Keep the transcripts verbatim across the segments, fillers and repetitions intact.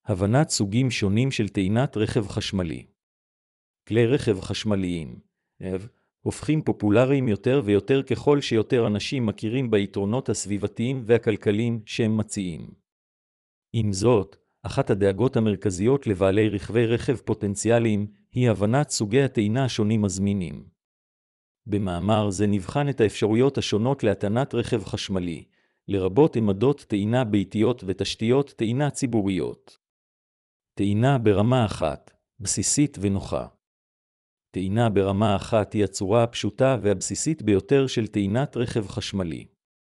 הבנת סוגים שונים של טעינת רכב חשמלי. כלי רכב חשמליים הופכים פופולריים יותר ויותר ככל שיותר אנשים מכירים ביתרונות הסביבתיים והכלכליים שהם מציעים. עם זאת, אחת הדאגות המרכזיות לבעלי רכבי רכב פוטנציאליים היא הבנת סוגי הטעינה השונים הזמינים. במאמר זה נבחן את האפשרויות השונות להטענת רכב חשמלי, לרבות עמדות טעינה ביתיות ותשתיות טעינה ציבוריות. טעינה ברמה אחת, בסיסית ונוחה. טעינה ברמה אחת היא הצורה הפשוטה והבסיסית ביותר של טעינת רכב חשמלי.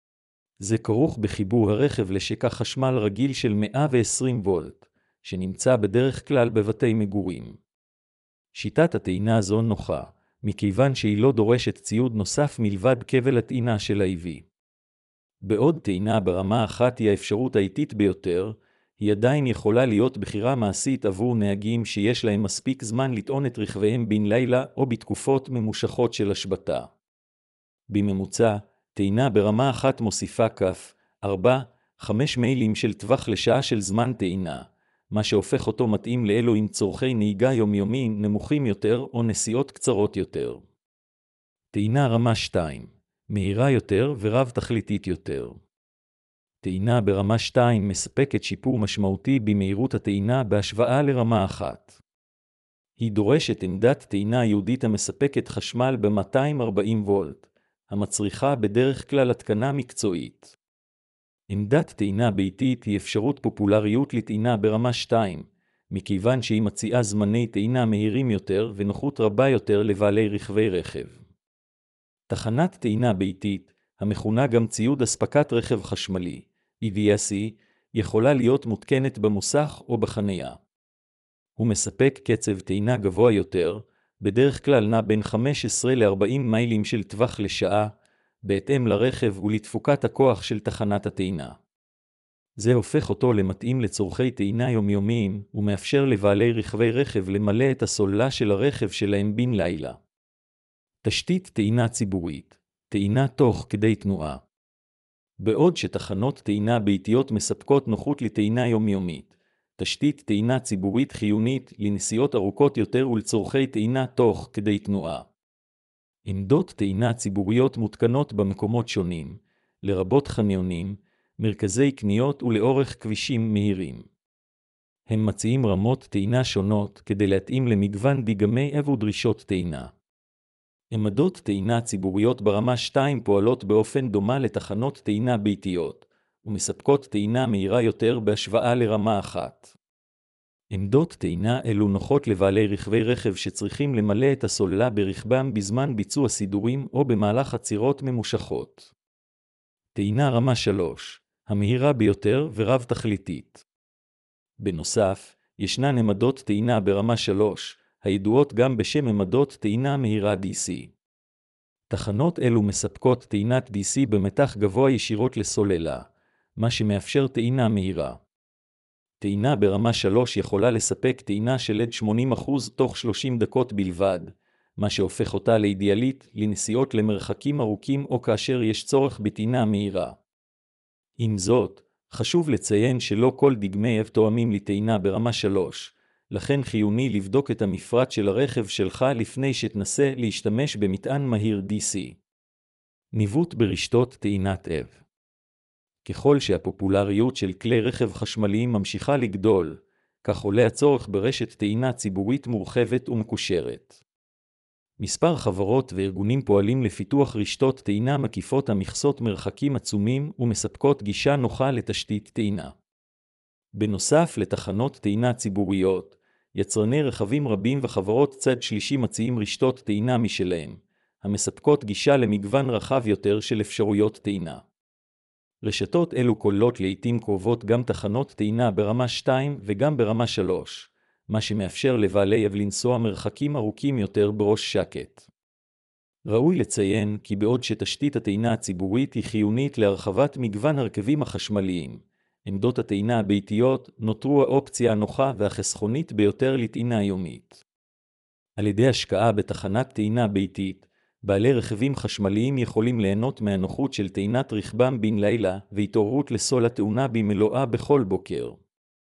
זה כרוך בחיבור הרכב לשקע חשמל רגיל של מאה ועשרים וולט, שנמצא בדרך כלל בבתי מגורים. שיטת הטעינה זו נוחה, מכיוון שהיא לא דורשת ציוד נוסף מלבד כבל הטעינה של ה-איי וי. בעוד טעינה ברמה אחת היא האפשרות האיטית ביותר, היא עדיין יכולה להיות בחירה מעשית עבור נהגים שיש להם מספיק זמן לטעון את רכביהם בן לילה או בתקופות ממושכות של השבתה. בממוצע, טעינה ברמה אחת מוסיפה כף, ארבע, חמש מיילים של טווח לשעה של זמן טעינה, מה שהופך אותו מתאים לאלו עם צורכי נהיגה יומיומיים נמוכים יותר או נסיעות קצרות יותר. טעינה רמה שתיים, מהירה יותר ורב תכליתית יותר. טעינה ברמה שתיים מספקת שיפור משמעותי במהירות הטעינה בהשוואה לרמה אחת. היא דורשת עמדת טעינה ייעודית המספקת חשמל ב-מאתיים וארבעים וולט, המצריכה בדרך כלל התקנה מקצועית. עמדת טעינה ביתית היא אפשרות פופולריות לטעינה ברמה שתיים, מכיוון שהיא מציעה זמני טעינה מהירים יותר ונוחות רבה יותר לבעלי רכבי רכב. תחנת טעינה ביתית, המכונה גם ציוד אספקת רכב חשמלי, אי וי אס אי, יכולה להיות מותקנת במוסך או בחניה. הוא מספק קצב טעינה גבוה יותר, בדרך כלל נע בין חמש עשרה ל-ארבעים מיילים של טווח לשעה, בהתאם לרכב ולתפוקת הכוח של תחנת הטעינה. זה הופך אותו למתאים לצורכי טעינה יומיומיים, ומאפשר לבעלי רכבי רכב למלא את הסוללה של הרכב שלהם בן לילה. תשתית טעינה ציבורית, טעינה תוך כדי תנועה. בעוד שתחנות טעינה ביתיות מספקות נוחות לטעינה יומיומית, תשתית טעינה ציבורית חיונית לנסיעות ארוכות יותר ולצורכי טעינה תוך כדי תנועה. עמדות טעינה ציבוריות מותקנות במקומות שונים, לרבות חניונים, מרכזי קניות ולאורך כבישים מהירים. הם מציעים רמות טעינה שונות כדי להתאים למגוון דגמי ודרישות טעינה. עמדות טעינה ציבוריות ברמה שתיים פועלות באופן דומה לתחנות טעינה ביתיות, ומספקות טעינה מהירה יותר בהשוואה לרמה אחת. עמדות טעינה אלו נוחות לבעלי רכבי רכב שצריכים למלא את הסוללה ברכבם בזמן ביצוע סידורים או במהלך עצירות ממושכות. טעינה רמה שלוש, המהירה ביותר ורב תכליתית. בנוסף, ישנן עמדות טעינה ברמה שלוש, הידועות גם בשם עמדות טעינה מהירה די סי. תחנות אלו מספקות טעינת די סי במתח גבוה ישירות לסוללה, מה שמאפשר טעינה מהירה. טעינה ברמה שלוש יכולה לספק טעינה של עד שמונים אחוז תוך שלושים דקות בלבד, מה שהופך אותה לאידיאלית לנסיעות למרחקים ארוכים או כאשר יש צורך בטעינה מהירה. עם זאת, חשוב לציין שלא כל דגמי תואמים לטעינה ברמה שלוש, לכן חיוני לבדוק את המפרט של הרכב שלך לפני שתנסה להשתמש במטען מהיר די סי. ניווט ברשתות טעינת אב. ככל שהפופולריות של כלי רכב חשמליים ממשיכה לגדול, כך עולה הצורך ברשת טעינה ציבורית מורחבת ומקושרת. מספר חברות וארגונים פועלים לפיתוח רשתות טעינה מקיפות המכסות מרחקים עצומים ומספקות גישה נוחה לתשתית טעינה. בנוסף לתחנות טעינה ציבוריות, יצרני רכבים רבים וחברות צד שלישי מציעים רשתות טעינה משלהם, המספקות גישה למגוון רחב יותר של אפשרויות טעינה. רשתות אלו כוללות לעתים קרובות גם תחנות טעינה ברמה שתיים וגם ברמה שלוש, מה שמאפשר לבעלי אב לנסוע מרחקים ארוכים יותר בראש שקט. ראוי לציין כי בעוד שתשתית הטעינה הציבורית היא חיונית להרחבת מגוון הרכבים החשמליים, עמדות הטעינה הביתיות נותרו האופציה הנוחה והחסכונית ביותר לטעינה יומית. על ידי השקעה בתחנת טעינה ביתית, בעלי רכבים חשמליים יכולים ליהנות מהנוחות של טעינת רכבם בן לילה והתעוררות לסוללה טעונה במלואה בכל בוקר.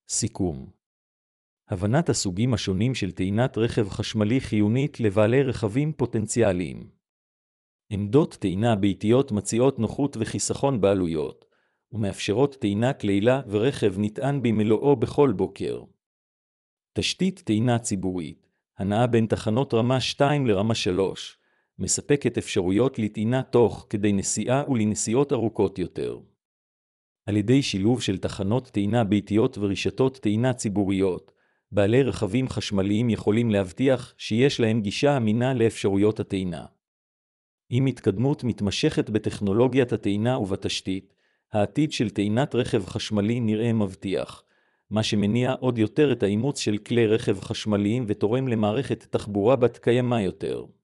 סיכום. הבנת הסוגים השונים של טעינת רכב חשמלי חיונית לבעלי רכבים פוטנציאליים. עמדות טעינה ביתיות מציעות נוחות וחיסכון בעלויות, ומאפשרות טעינה כלילה ורכב נטען במלואו בכל בוקר. תשתית טעינה ציבורית, הנעה בין תחנות רמה שתיים לרמה שלוש, מספקת אפשרויות לטעינה תוך כדי נסיעה ולנסיעות ארוכות יותר. על ידי שילוב של תחנות טעינה ביתיות ורשתות טעינה ציבוריות, בעלי רכבים חשמליים יכולים להבטיח שיש להם גישה אמינה לאפשרויות הטעינה. עם התקדמות מתמשכת בטכנולוגיית הטעינה ובתשתית, העתיד של טעינת רכב חשמלי נראה מבטיח, מה שמניע עוד יותר את האימוץ של כלי רכב חשמליים ותורם למערכת תחבורה בת קיימא יותר.